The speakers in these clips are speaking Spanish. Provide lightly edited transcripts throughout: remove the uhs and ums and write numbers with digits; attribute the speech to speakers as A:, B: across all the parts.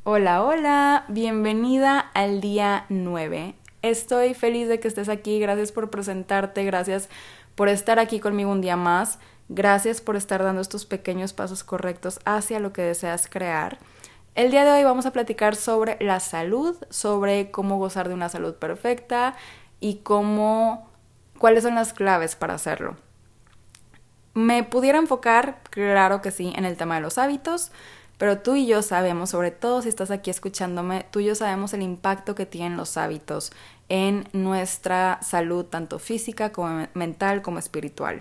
A: Hola, hola, bienvenida al día 9. Estoy feliz de que estés aquí, gracias por presentarte, gracias por estar aquí conmigo un día más, gracias por estar dando estos pequeños pasos correctos hacia lo que deseas crear. El día de hoy vamos a platicar sobre la salud, sobre cómo gozar de una salud perfecta y cuáles son las claves para hacerlo. ¿Me pudiera enfocar? Claro que sí, en el tema de los hábitos, pero tú y yo sabemos, sobre todo si estás aquí escuchándome, tú y yo sabemos el impacto que tienen los hábitos en nuestra salud, tanto física como mental como espiritual.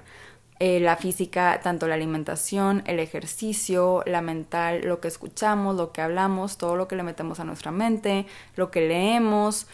A: La física, tanto la alimentación, el ejercicio, la mental, lo que escuchamos, lo que hablamos, todo lo que le metemos a nuestra mente, lo que leemos,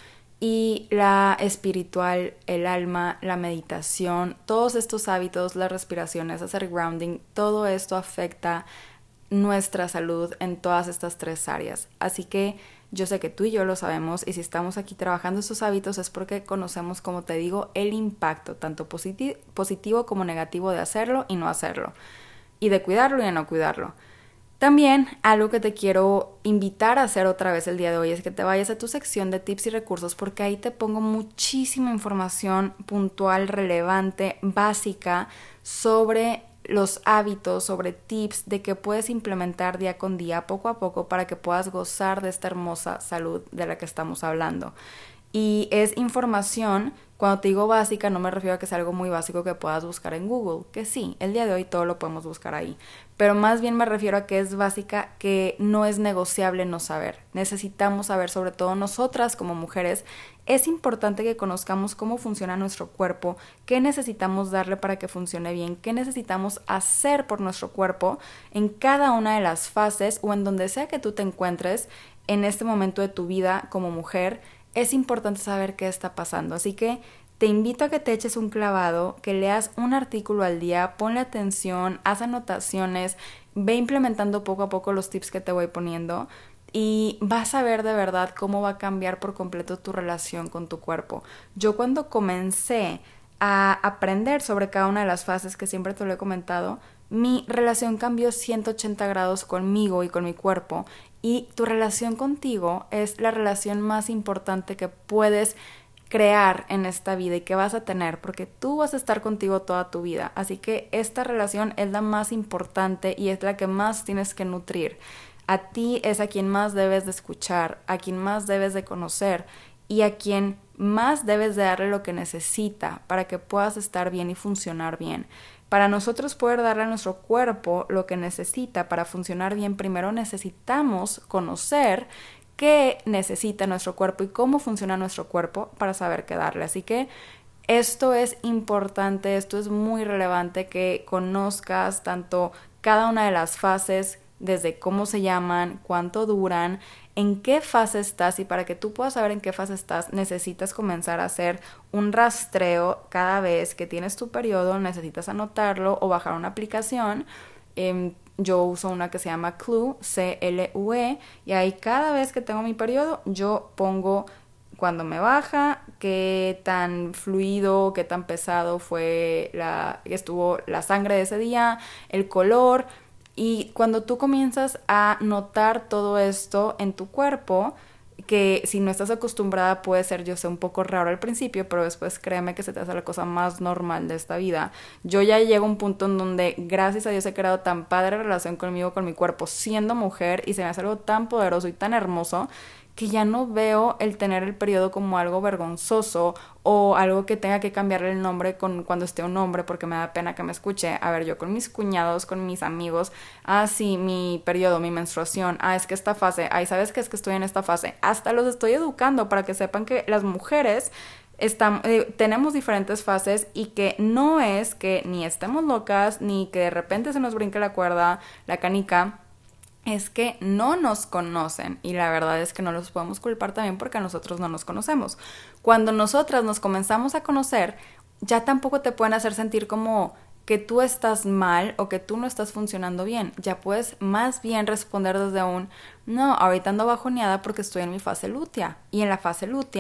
A: y la espiritual, el alma, la meditación, todos estos hábitos, las respiraciones, hacer grounding, todo esto afecta nuestra salud en todas estas tres áreas. Así que yo sé que tú y yo lo sabemos, y si estamos aquí trabajando estos hábitos es porque conocemos, como te digo, el impacto tanto positivo como negativo de hacerlo y no hacerlo, y de cuidarlo y de no cuidarlo. También algo que te quiero invitar a hacer otra vez el día de hoy es que te vayas a tu sección de tips y recursos, porque ahí te pongo muchísima información puntual, relevante, básica sobre los hábitos, sobre tips de que puedes implementar día con día, poco a poco, para que puedas gozar de esta hermosa salud de la que estamos hablando. Y es información, cuando te digo básica, no me refiero a que sea algo muy básico que puedas buscar en Google, que sí, el día de hoy todo lo podemos buscar ahí, pero más bien me refiero a que es básica, que no es negociable no saber. Necesitamos saber, sobre todo nosotras como mujeres, es importante que conozcamos cómo funciona nuestro cuerpo, qué necesitamos darle para que funcione bien, qué necesitamos hacer por nuestro cuerpo en cada una de las fases o en donde sea que tú te encuentres en este momento de tu vida como mujer. Es importante saber qué está pasando, así que te invito a que te eches un clavado, que leas un artículo al día, ponle atención, haz anotaciones, ve implementando poco a poco los tips que te voy poniendo, y vas a ver de verdad cómo va a cambiar por completo tu relación con tu cuerpo. Yo, cuando comencé a aprender sobre cada una de las fases, que siempre te lo he comentado, mi relación cambió 180 grados conmigo y con mi cuerpo, y tu relación contigo es la relación más importante que puedes crear en esta vida y que vas a tener, porque tú vas a estar contigo toda tu vida. Así que esta relación es la más importante y es la que más tienes que nutrir. A ti es a quien más debes de escuchar, a quien más debes de conocer y a quien más debes de darle lo que necesita para que puedas estar bien y funcionar bien. Para nosotros poder darle a nuestro cuerpo lo que necesita para funcionar bien, primero necesitamos conocer qué necesita nuestro cuerpo y cómo funciona nuestro cuerpo para saber qué darle. Así que esto es importante, esto es muy relevante, que conozcas tanto cada una de las fases, desde cómo se llaman, cuánto duran, en qué fase estás, y para que tú puedas saber en qué fase estás necesitas comenzar a hacer un rastreo cada vez que tienes tu periodo, necesitas anotarlo o bajar una aplicación. Yo uso una que se llama Clue, C-L-U-E, y ahí cada vez que tengo mi periodo yo pongo cuando me baja, qué tan fluido, qué tan pesado estuvo la sangre de ese día, el color. Y cuando tú comienzas a notar todo esto en tu cuerpo, que si no estás acostumbrada puede ser, yo sé, un poco raro al principio, pero después créeme que se te hace la cosa más normal de esta vida. Yo ya llego a un punto en donde, gracias a Dios, he creado tan padre relación conmigo, con mi cuerpo, siendo mujer, y se me hace algo tan poderoso y tan hermoso, que ya no veo el tener el periodo como algo vergonzoso o algo que tenga que cambiarle el nombre cuando esté un hombre, porque me da pena que me escuche. A ver, yo con mis cuñados, con mis amigos, sí, mi periodo, mi menstruación, es que esta fase, ¿sabes qué? Es que estoy en esta fase. Hasta los estoy educando para que sepan que las mujeres tenemos diferentes fases, y que no es que ni estemos locas, ni que de repente se nos brinque la cuerda, la canica. Es que no nos conocen, y la verdad es que no los podemos culpar también porque a nosotros no nos conocemos. Cuando nosotras nos comenzamos a conocer, ya tampoco te pueden hacer sentir como que tú estás mal o que tú no estás funcionando bien. Ya puedes más bien responder desde no, ahorita ando bajoneada porque estoy en mi fase lútea, y en la fase lútea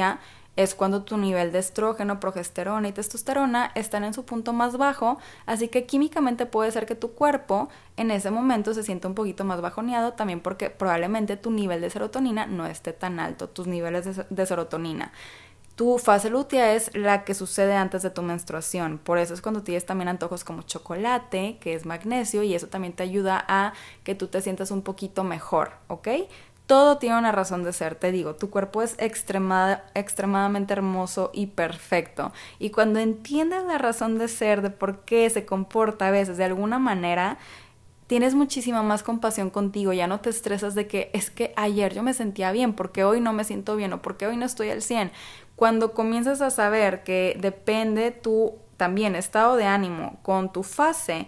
A: es cuando tu nivel de estrógeno, progesterona y testosterona están en su punto más bajo, así que químicamente puede ser que tu cuerpo en ese momento se sienta un poquito más bajoneado, también porque probablemente tu nivel de serotonina no esté tan alto, tus niveles de serotonina. Tu fase lútea es la que sucede antes de tu menstruación, por eso es cuando tienes también antojos como chocolate, que es magnesio, y eso también te ayuda a que tú te sientas un poquito mejor, ¿ok? Todo tiene una razón de ser, te digo, tu cuerpo es extremadamente hermoso y perfecto, y cuando entiendes la razón de ser, de por qué se comporta a veces de alguna manera, tienes muchísima más compasión contigo, ya no te estresas de que es que ayer yo me sentía bien, porque hoy no me siento bien o porque hoy no estoy al 100. Cuando comienzas a saber que depende tu también estado de ánimo con tu fase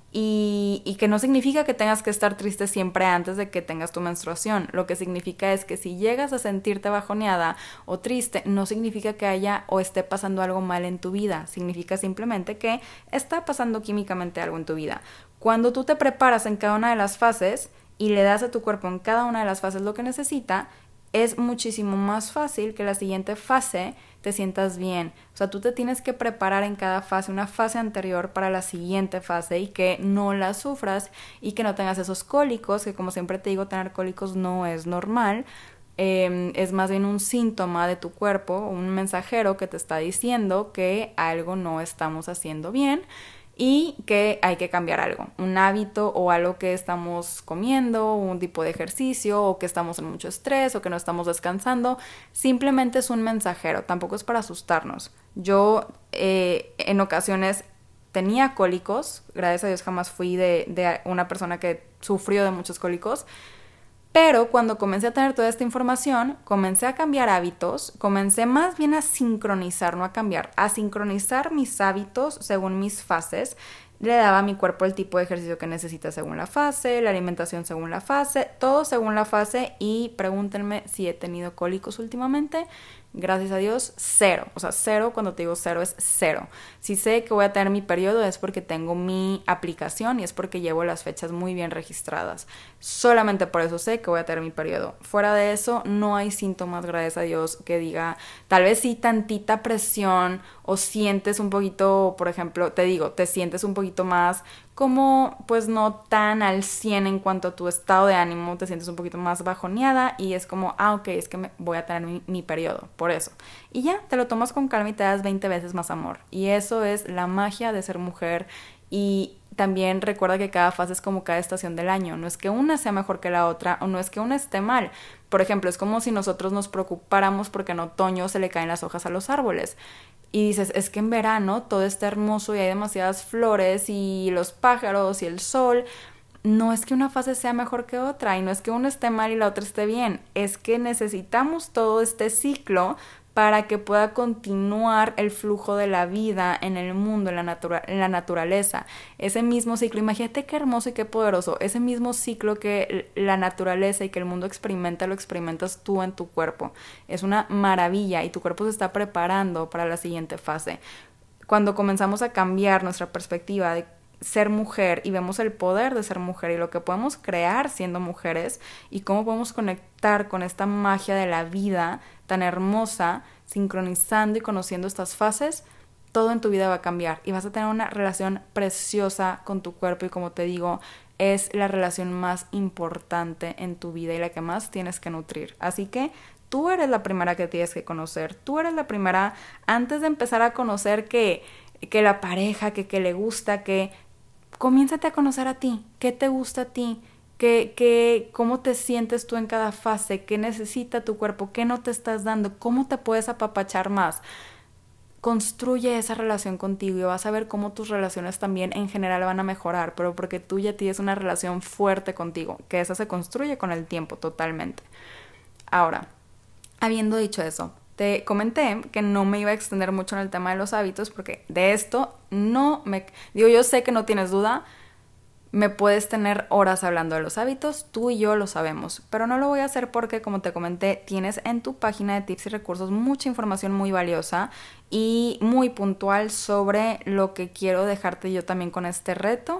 A: y que no significa que tengas que estar triste siempre antes de que tengas tu menstruación, lo que significa es que si llegas a sentirte bajoneada o triste, no significa que haya o esté pasando algo mal en tu vida, significa simplemente que está pasando químicamente algo en tu vida. Cuando tú te preparas en cada una de las fases y le das a tu cuerpo en cada una de las fases lo que necesita, es muchísimo más fácil que la siguiente fase te sientas bien. O sea, tú te tienes que preparar en cada fase, una fase anterior para la siguiente fase y que no la sufras y que no tengas esos cólicos, que como siempre te digo, tener cólicos no es normal. Es más bien un síntoma de tu cuerpo, un mensajero que te está diciendo que algo no estamos haciendo bien y que hay que cambiar algo, un hábito o algo que estamos comiendo, un tipo de ejercicio o que estamos en mucho estrés o que no estamos descansando, simplemente es un mensajero, tampoco es para asustarnos. Yo en ocasiones tenía cólicos, gracias a Dios jamás fui de una persona que sufrió de muchos cólicos, pero cuando comencé a tener toda esta información, comencé a cambiar hábitos, comencé más bien a sincronizar, no a cambiar, a sincronizar mis hábitos según mis fases. Le daba a mi cuerpo el tipo de ejercicio que necesita según la fase, la alimentación según la fase, todo según la fase y pregúntenme si he tenido cólicos últimamente. Gracias a Dios, cero. O sea, cero, cuando te digo cero, es cero. Si sé que voy a tener mi periodo es porque tengo mi aplicación y es porque llevo las fechas muy bien registradas. Solamente por eso sé que voy a tener mi periodo. Fuera de eso, no hay síntomas, gracias a Dios, que diga, tal vez sí tantita presión o sientes un poquito, por ejemplo, te digo, te sientes un poquito más como pues no tan al 100 en cuanto a tu estado de ánimo, te sientes un poquito más bajoneada y es como, ok, es que voy a tener mi periodo, por eso. Y ya, te lo tomas con calma y te das 20 veces más amor. Y eso es la magia de ser mujer y también recuerda que cada fase es como cada estación del año, no es que una sea mejor que la otra o no es que una esté mal. Por ejemplo, es como si nosotros nos preocupáramos porque en otoño se le caen las hojas a los árboles. Y dices, es que en verano todo está hermoso y hay demasiadas flores y los pájaros y el sol. No es que una fase sea mejor que otra y no es que una esté mal y la otra esté bien. Es que necesitamos todo este ciclo para que pueda continuar el flujo de la vida en el mundo, en la naturaleza. Ese mismo ciclo, imagínate qué hermoso y qué poderoso, ese mismo ciclo que la naturaleza y que el mundo experimenta, lo experimentas tú en tu cuerpo. Es una maravilla y tu cuerpo se está preparando para la siguiente fase. Cuando comenzamos a cambiar nuestra perspectiva de ser mujer y vemos el poder de ser mujer y lo que podemos crear siendo mujeres y cómo podemos conectar con esta magia de la vida tan hermosa, sincronizando y conociendo estas fases, todo en tu vida va a cambiar y vas a tener una relación preciosa con tu cuerpo y como te digo, es la relación más importante en tu vida y la que más tienes que nutrir. Así que tú eres la primera que tienes que conocer, tú eres la primera antes de empezar a conocer que la pareja, que le gusta, que comiénzate a conocer a ti, qué te gusta a ti, cómo te sientes tú en cada fase, qué necesita tu cuerpo, qué no te estás dando, cómo te puedes apapachar más. Construye esa relación contigo y vas a ver cómo tus relaciones también en general van a mejorar, pero porque tú ya tienes una relación fuerte contigo, que esa se construye con el tiempo totalmente. Ahora, habiendo dicho eso, te comenté que no me iba a extender mucho en el tema de los hábitos porque de esto yo sé que no tienes duda, me puedes tener horas hablando de los hábitos, tú y yo lo sabemos, pero no lo voy a hacer porque, como te comenté, tienes en tu página de tips y recursos mucha información muy valiosa y muy puntual sobre lo que quiero dejarte yo también con este reto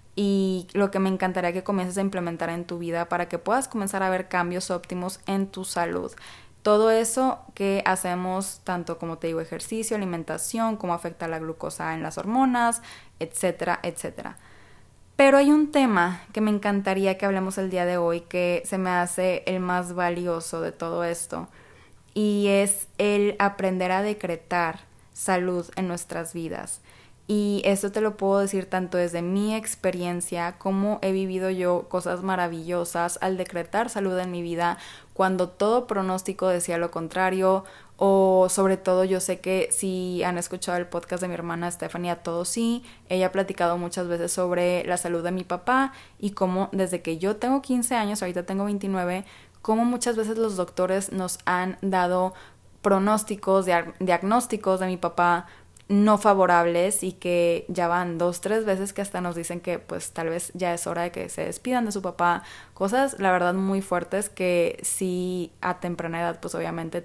A: y lo que me encantaría que comiences a implementar en tu vida para que puedas comenzar a ver cambios óptimos en tu salud. Todo eso que hacemos, tanto como te digo, ejercicio, alimentación, cómo afecta la glucosa en las hormonas, etcétera, etcétera. Pero hay un tema que me encantaría que hablemos el día de hoy, que se me hace el más valioso de todo esto, y es el aprender a decretar salud en nuestras vidas. Y eso te lo puedo decir tanto desde mi experiencia, como he vivido yo cosas maravillosas al decretar salud en mi vida, cuando todo pronóstico decía lo contrario. O sobre todo yo sé que si han escuchado el podcast de mi hermana Stephanie A Todo Sí, ella ha platicado muchas veces sobre la salud de mi papá y cómo desde que yo tengo 15 años, ahorita tengo 29, cómo muchas veces los doctores nos han dado pronósticos, diagnósticos de mi papá no favorables, y que ya van 2, 3 veces que hasta nos dicen que pues tal vez ya es hora de que se despidan de su papá. Cosas la verdad muy fuertes que sí a temprana edad pues obviamente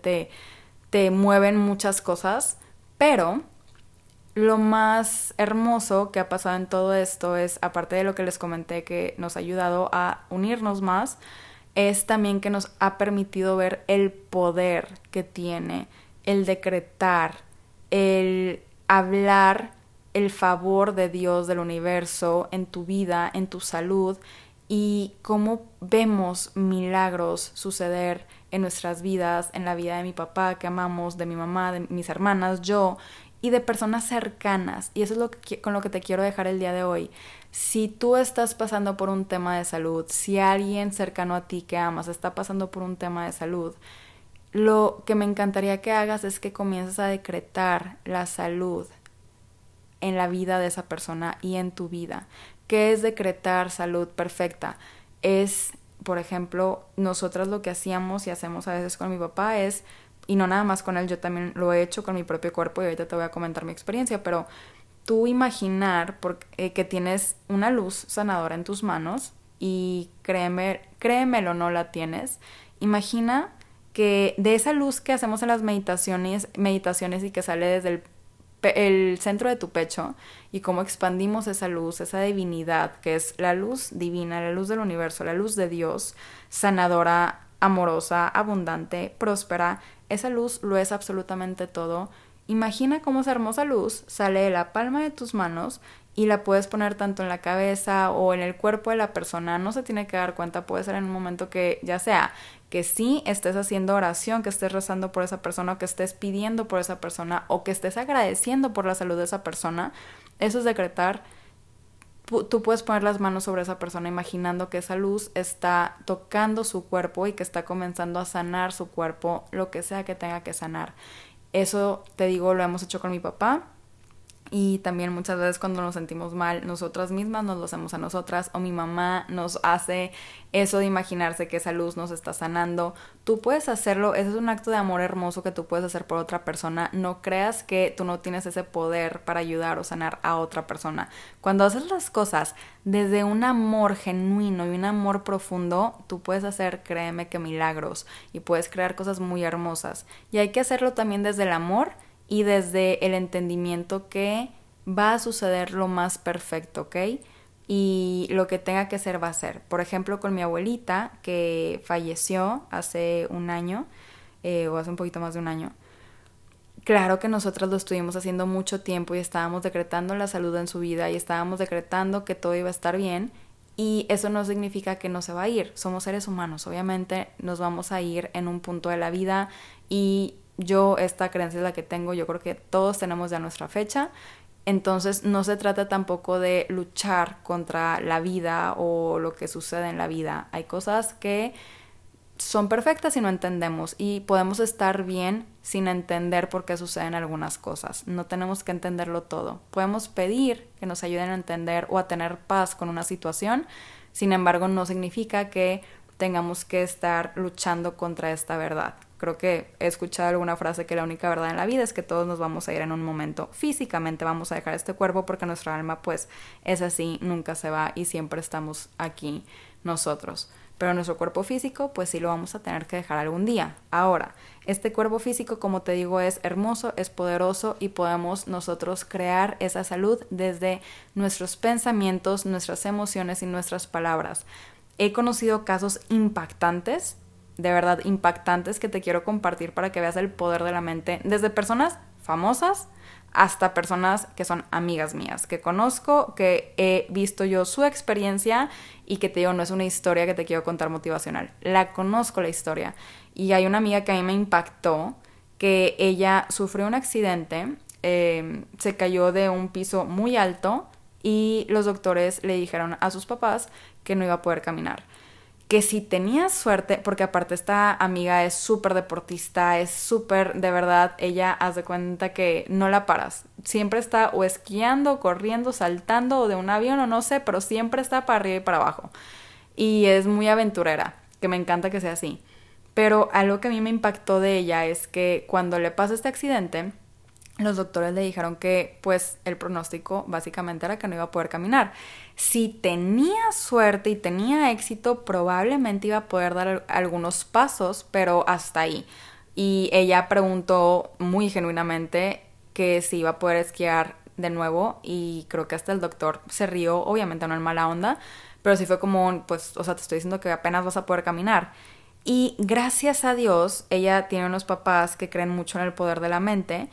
A: te mueven muchas cosas, pero lo más hermoso que ha pasado en todo esto es, aparte de lo que les comenté que nos ha ayudado a unirnos más, es también que nos ha permitido ver el poder que tiene el decretar, el hablar el favor de Dios, del universo, en tu vida, en tu salud, y cómo vemos milagros suceder en nuestras vidas, en la vida de mi papá que amamos, de mi mamá, de mis hermanas, yo, y de personas cercanas. Y eso es con lo que te quiero dejar el día de hoy. Si tú estás pasando por un tema de salud, si alguien cercano a ti que amas está pasando por un tema de salud, lo que me encantaría que hagas es que comiences a decretar la salud en la vida de esa persona y en tu vida. ¿Qué es decretar salud perfecta? Es, por ejemplo, nosotras lo que hacíamos y hacemos a veces con mi papá es, y no nada más con él, yo también lo he hecho con mi propio cuerpo y ahorita te voy a comentar mi experiencia, pero tú imaginar que tienes una luz sanadora en tus manos, y créemelo, no la tienes. Imagina que de esa luz que hacemos en las meditaciones y que sale desde el centro de tu pecho, y cómo expandimos esa luz, esa divinidad que es la luz divina, la luz del universo, la luz de Dios, sanadora, amorosa, abundante, próspera. Esa luz lo es absolutamente todo. Imagina cómo esa hermosa luz sale de la palma de tus manos y la puedes poner tanto en la cabeza o en el cuerpo de la persona. No se tiene que dar cuenta, puede ser en un momento que ya sea que sí estés haciendo oración, que estés rezando por esa persona, o que estés pidiendo por esa persona, o que estés agradeciendo por la salud de esa persona. Eso es decretar. Tú puedes poner las manos sobre esa persona imaginando que esa luz está tocando su cuerpo y que está comenzando a sanar su cuerpo, lo que sea que tenga que sanar. Eso, te digo, lo hemos hecho con mi papá. Y también muchas veces cuando nos sentimos mal, nosotras mismas nos lo hacemos a nosotras, o mi mamá nos hace eso de imaginarse que esa luz nos está sanando. Tú puedes hacerlo, ese es un acto de amor hermoso que tú puedes hacer por otra persona. No creas que tú no tienes ese poder para ayudar o sanar a otra persona. Cuando haces las cosas desde un amor genuino y un amor profundo, tú puedes hacer, créeme, que milagros, y puedes crear cosas muy hermosas. Y hay que hacerlo también desde el amor y desde el entendimiento que va a suceder lo más perfecto, ¿ok? Y lo que tenga que ser va a ser. Por ejemplo, con mi abuelita, que falleció hace un año, o hace un poquito más de un año. Claro que nosotras lo estuvimos haciendo mucho tiempo y estábamos decretando la salud en su vida y estábamos decretando que todo iba a estar bien. Y eso no significa que no se va a ir. Somos seres humanos. Obviamente nos vamos a ir en un punto de la vida, y yo, esta creencia es la que tengo, yo creo que todos tenemos ya nuestra fecha. Entonces no se trata tampoco de luchar contra la vida o lo que sucede en la vida. Hay cosas que son perfectas y no entendemos, y podemos estar bien sin entender por qué suceden algunas cosas. No tenemos que entenderlo todo. Podemos pedir que nos ayuden a entender o a tener paz con una situación. Sin embargo, no significa que tengamos que estar luchando contra esta verdad. Creo que he escuchado alguna frase que la única verdad en la vida es que todos nos vamos a ir en un momento. Físicamente vamos a dejar este cuerpo, porque nuestra alma pues es así, nunca se va y siempre estamos aquí nosotros. Pero nuestro cuerpo físico pues sí lo vamos a tener que dejar algún día. Ahora, este cuerpo físico, como te digo, es hermoso, es poderoso, y podemos nosotros crear esa salud desde nuestros pensamientos, nuestras emociones y nuestras palabras. He conocido casos impactantes de verdad impactantes que te quiero compartir para que veas el poder de la mente, desde personas famosas hasta personas que son amigas mías, que conozco, que he visto yo su experiencia y que te digo, no es una historia que te quiero contar motivacional, la conozco la historia. Y hay una amiga que a mí me impactó, que ella sufrió un accidente, se cayó de un piso muy alto y los doctores le dijeron a sus papás que no iba a poder caminar. Que si tenías suerte, porque aparte esta amiga es súper deportista, es súper, de verdad, ella haz de cuenta que no la paras. Siempre está o esquiando, corriendo, saltando o de un avión o no sé, pero siempre está para arriba y para abajo. Y es muy aventurera, que me encanta que sea así. Pero algo que a mí me impactó de ella es que cuando le pasa este accidente, los doctores le dijeron que pues el pronóstico básicamente era que no iba a poder caminar. Si tenía suerte y tenía éxito, probablemente iba a poder dar algunos pasos, pero hasta ahí. Y ella preguntó muy genuinamente que si iba a poder esquiar de nuevo y creo que hasta el doctor se rió, obviamente no en mala onda, pero sí fue como, pues, o sea, te estoy diciendo que apenas vas a poder caminar. Y gracias a Dios, ella tiene unos papás que creen mucho en el poder de la mente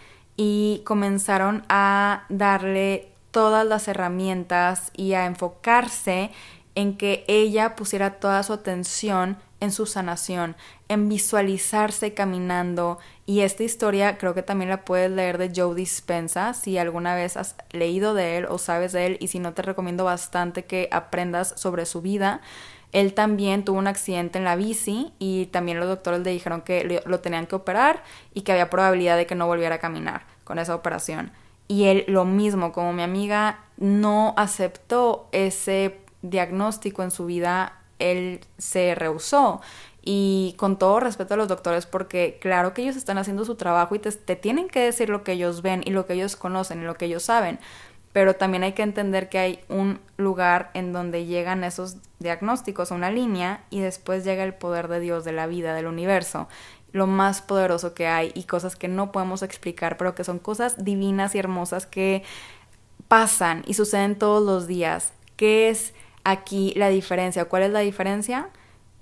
A: y comenzaron a darle todas las herramientas y a enfocarse en que ella pusiera toda su atención en su sanación, en visualizarse caminando. Y esta historia creo que también la puedes leer de Joe Dispenza si alguna vez has leído de él o sabes de él, y si no, te recomiendo bastante que aprendas sobre su vida. Él también tuvo un accidente en la bici y también los doctores le dijeron que lo tenían que operar y que había probabilidad de que no volviera a caminar con esa operación. Y él lo mismo, como mi amiga no aceptó ese diagnóstico en su vida, él se rehusó. Y con todo respeto a los doctores, porque claro que ellos están haciendo su trabajo y te tienen que decir lo que ellos ven y lo que ellos conocen y lo que ellos saben, pero también hay que entender que hay un lugar en donde llegan esos diagnósticos, una línea, y después llega el poder de Dios, de la vida, del universo, lo más poderoso que hay, y cosas que no podemos explicar, pero que son cosas divinas y hermosas que pasan y suceden todos los días. ¿Qué es aquí la diferencia? ¿Cuál es la diferencia?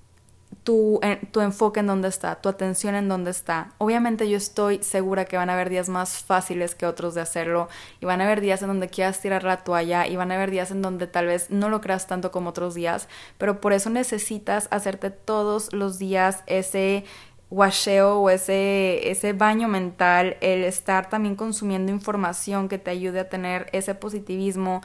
A: Tu enfoque en dónde está, tu atención en dónde está. Obviamente yo estoy segura que van a haber días más fáciles que otros de hacerlo, y van a haber días en donde quieras tirar la toalla, y van a haber días en donde tal vez no lo creas tanto como otros días, pero por eso necesitas hacerte todos los días ese washeo o ese baño mental, el estar también consumiendo información que te ayude a tener ese positivismo,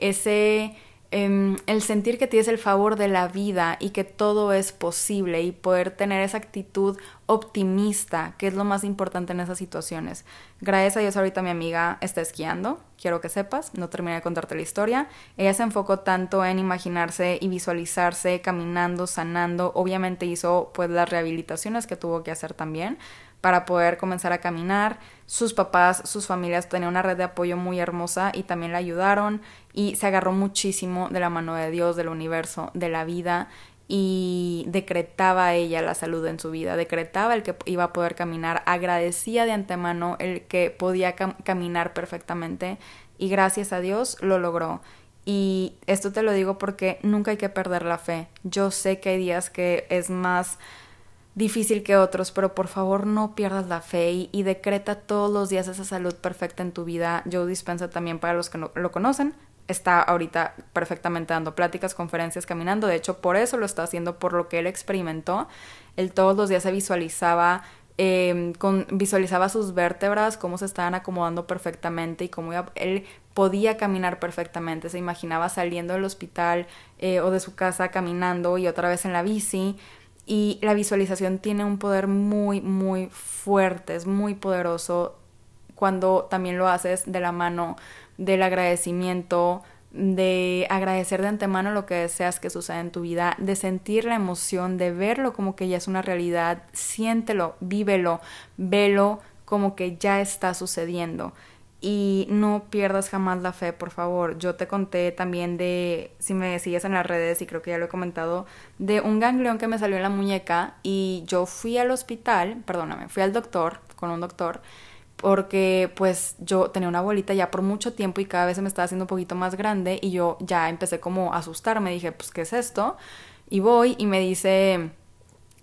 A: el sentir que tienes el favor de la vida y que todo es posible, y poder tener esa actitud optimista, que es lo más importante en esas situaciones. Gracias a Dios ahorita mi amiga está esquiando, quiero que sepas, no terminé de contarte la historia. Ella se enfocó tanto en imaginarse y visualizarse caminando, sanando. Obviamente hizo pues las rehabilitaciones que tuvo que hacer también para poder comenzar a caminar. Sus papás, sus familias tenían una red de apoyo muy hermosa y también la ayudaron, y se agarró muchísimo de la mano de Dios, del universo, de la vida, y decretaba ella la salud en su vida, decretaba el que iba a poder caminar, agradecía de antemano el que podía caminar perfectamente, y gracias a Dios lo logró. Y esto te lo digo porque nunca hay que perder la fe. Yo sé que hay días que es más difícil que otros, pero por favor no pierdas la fe y decreta todos los días esa salud perfecta en tu vida. Joe Dispenza también, para los que no lo conocen, está ahorita perfectamente dando pláticas, conferencias, caminando. De hecho, por eso lo está haciendo, por lo que él experimentó. Él todos los días se visualizaba, visualizaba sus vértebras, cómo se estaban acomodando perfectamente y cómo él podía caminar perfectamente. Se imaginaba saliendo del hospital o de su casa caminando y otra vez en la bici. Y la visualización tiene un poder muy, muy fuerte, es muy poderoso cuando también lo haces de la mano del agradecimiento, de agradecer de antemano lo que deseas que suceda en tu vida, de sentir la emoción, de verlo como que ya es una realidad. Siéntelo, vívelo, velo como que ya está sucediendo. Y no pierdas jamás la fe, por favor. Yo te conté también de, si me sigues en las redes, y creo que ya lo he comentado, de un ganglión que me salió en la muñeca, y yo fui al hospital, fui al doctor, con un doctor, porque pues yo tenía una bolita ya por mucho tiempo y cada vez se me estaba haciendo un poquito más grande, y yo ya empecé como a asustarme, dije, pues, ¿qué es esto? Y voy y me dice,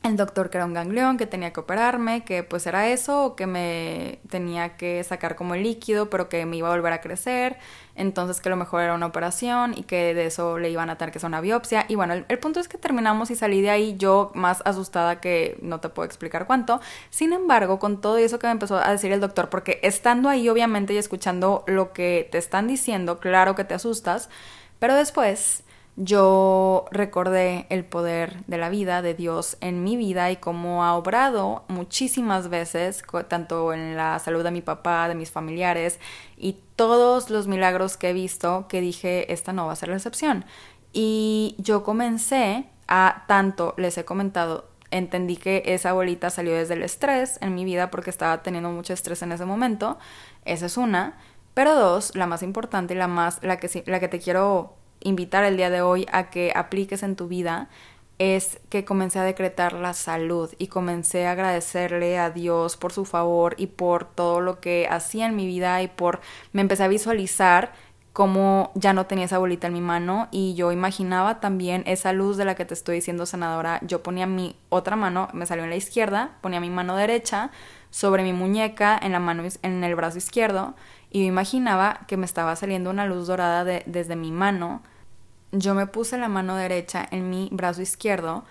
A: el doctor que era un ganglión, que tenía que operarme, que pues era eso, o que me tenía que sacar como el líquido, pero que me iba a volver a crecer, entonces que lo mejor era una operación y que de eso le iban a tener que hacer una biopsia. Y bueno, el punto es que terminamos y salí de ahí yo más asustada que no te puedo explicar cuánto. Sin embargo, con todo eso que me empezó a decir el doctor, porque estando ahí obviamente y escuchando lo que te están diciendo, claro que te asustas, pero después yo recordé el poder de la vida, de Dios en mi vida y cómo ha obrado muchísimas veces, tanto en la salud de mi papá, de mis familiares y todos los milagros que he visto, que dije, esta no va a ser la excepción. Y yo comencé a, tanto les he comentado, entendí que esa bolita salió desde el estrés en mi vida porque estaba teniendo mucho estrés en ese momento, esa es una, pero dos, la más importante y la que te quiero invitar el día de hoy a que apliques en tu vida es que comencé a decretar la salud y comencé a agradecerle a Dios por su favor y por todo lo que hacía en mi vida y me empecé a visualizar como ya no tenía esa bolita en mi mano y yo imaginaba también esa luz de la que te estoy diciendo sanadora. Yo ponía mi otra mano, me salió en la izquierda, ponía mi mano derecha sobre mi muñeca en el brazo izquierdo y yo imaginaba que me estaba saliendo una luz dorada desde mi mano. Yo me puse la mano derecha en mi brazo izquierdo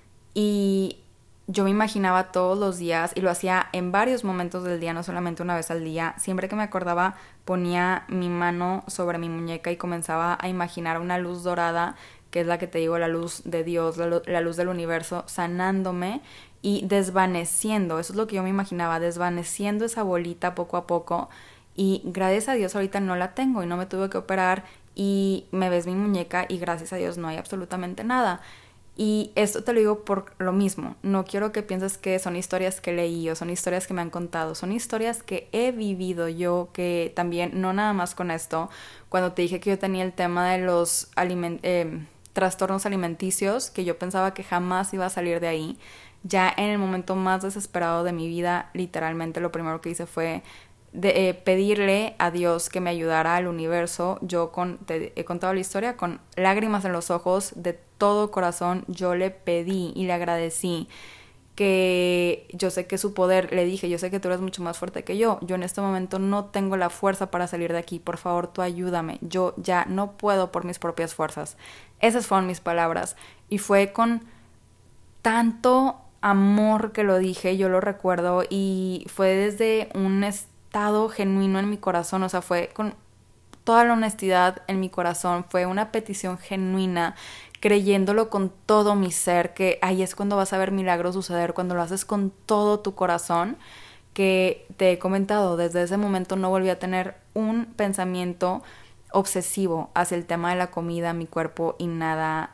A: y yo me imaginaba todos los días y lo hacía en varios momentos del día, no solamente una vez al día. Siempre que me acordaba ponía mi mano sobre mi muñeca y comenzaba a imaginar una luz dorada, que es la que te digo, la luz de Dios, la luz del universo, sanándome y desvaneciendo. Eso es lo que yo me imaginaba, desvaneciendo esa bolita poco a poco. Y gracias a Dios ahorita no la tengo y no me tuve que operar y me ves mi muñeca y gracias a Dios no hay absolutamente nada. Y esto te lo digo por lo mismo, no quiero que pienses que son historias que leí o son historias que me han contado, son historias que he vivido yo, que también, no nada más con esto, cuando te dije que yo tenía el tema de los trastornos alimenticios, que yo pensaba que jamás iba a salir de ahí, ya en el momento más desesperado de mi vida, literalmente lo primero que hice fue pedirle a Dios que me ayudara, al universo. Te he contado la historia con lágrimas en los ojos, de todo corazón yo le pedí y le agradecí, que yo sé que su poder, le dije, yo sé que tú eres mucho más fuerte que yo en este momento no tengo la fuerza para salir de aquí, por favor tú ayúdame, yo ya no puedo por mis propias fuerzas. Esas fueron mis palabras y fue con tanto amor que lo dije, yo lo recuerdo, y fue desde un estado genuino en mi corazón, o sea, fue con toda la honestidad en mi corazón, fue una petición genuina, creyéndolo con todo mi ser, que ahí es cuando vas a ver milagros suceder, cuando lo haces con todo tu corazón, que te he comentado, desde ese momento no volví a tener un pensamiento obsesivo hacia el tema de la comida, mi cuerpo y nada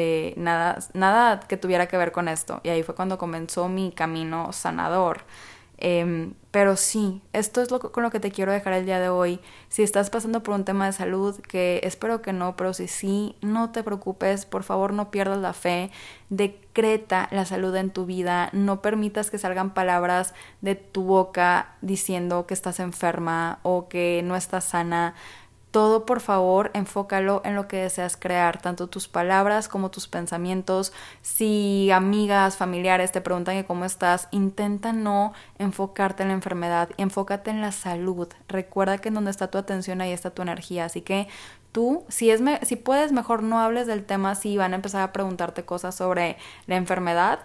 A: que tuviera que ver con esto. Y ahí fue cuando comenzó mi camino sanador. Pero sí, esto es con lo que te quiero dejar el día de hoy. Si estás pasando por un tema de salud, que espero que no, pero si sí, no te preocupes, por favor no pierdas la fe, decreta la salud en tu vida, no permitas que salgan palabras de tu boca diciendo que estás enferma o que no estás sana. Todo, por favor, enfócalo en lo que deseas crear, tanto tus palabras como tus pensamientos. Si amigas, familiares te preguntan que cómo estás, intenta no enfocarte en la enfermedad, enfócate en la salud. Recuerda que en donde está tu atención, ahí está tu energía. Así que tú, si puedes, mejor no hables del tema si van a empezar a preguntarte cosas sobre la enfermedad,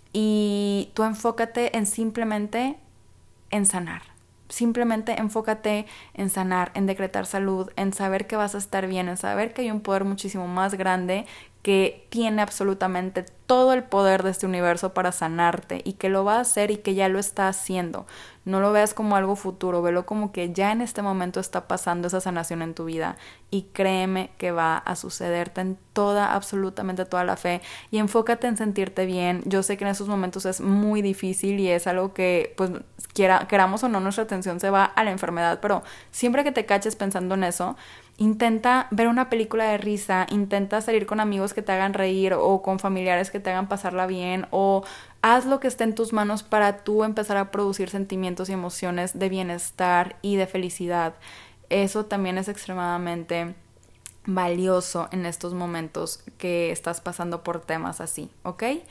A: y tú enfócate en simplemente en sanar. Simplemente enfócate en sanar, en decretar salud, en saber que vas a estar bien, en saber que hay un poder muchísimo más grande que tiene absolutamente todo el poder de este universo para sanarte y que lo va a hacer y que ya lo está haciendo. No lo veas como algo futuro, velo como que ya en este momento está pasando esa sanación en tu vida, y créeme que va a sucederte en absolutamente toda la fe, y enfócate en sentirte bien. Yo sé que en esos momentos es muy difícil y es algo que pues queramos o no, nuestra atención se va a la enfermedad, pero siempre que te caches pensando en eso, intenta ver una película de risa, intenta salir con amigos que te hagan reír o con familiares que te hagan pasarla bien, o haz lo que esté en tus manos para tú empezar a producir sentimientos y emociones de bienestar y de felicidad. Eso también es extremadamente valioso en estos momentos que estás pasando por temas así, ¿ok?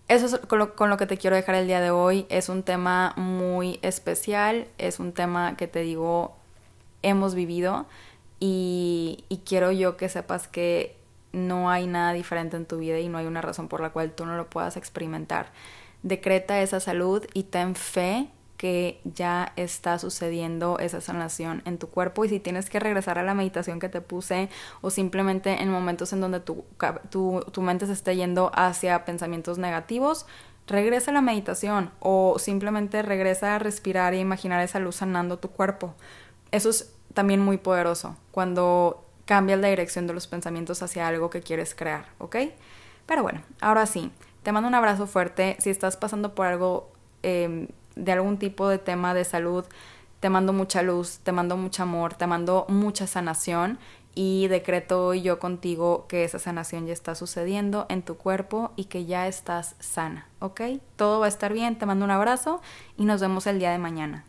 A: eso es con lo que te quiero dejar el día de hoy. Es un tema muy especial, es un tema que te digo, hemos vivido y quiero yo que sepas que no hay nada diferente en tu vida y no hay una razón por la cual tú no lo puedas experimentar. Decreta esa salud y ten fe que ya está sucediendo esa sanación en tu cuerpo, y si tienes que regresar a la meditación que te puse o simplemente en momentos en donde tu mente se esté yendo hacia pensamientos negativos, regresa a la meditación o simplemente regresa a respirar e imaginar esa luz sanando tu cuerpo. Eso es también muy poderoso cuando cambias la dirección de los pensamientos hacia algo que quieres crear, ¿ok? Pero bueno, ahora sí, te mando un abrazo fuerte. Si estás pasando por algo de algún tipo de tema de salud, te mando mucha luz, te mando mucho amor, te mando mucha sanación y decreto hoy yo contigo que esa sanación ya está sucediendo en tu cuerpo y que ya estás sana, ¿ok? Todo va a estar bien, te mando un abrazo y nos vemos el día de mañana.